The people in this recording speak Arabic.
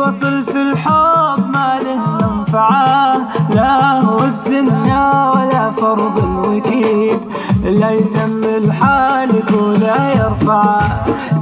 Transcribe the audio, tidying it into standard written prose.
وصل في الحب ما له منفعة، لا هو بسنة ولا فرض الوكيد، لا يجمل حالك ولا يرفعه.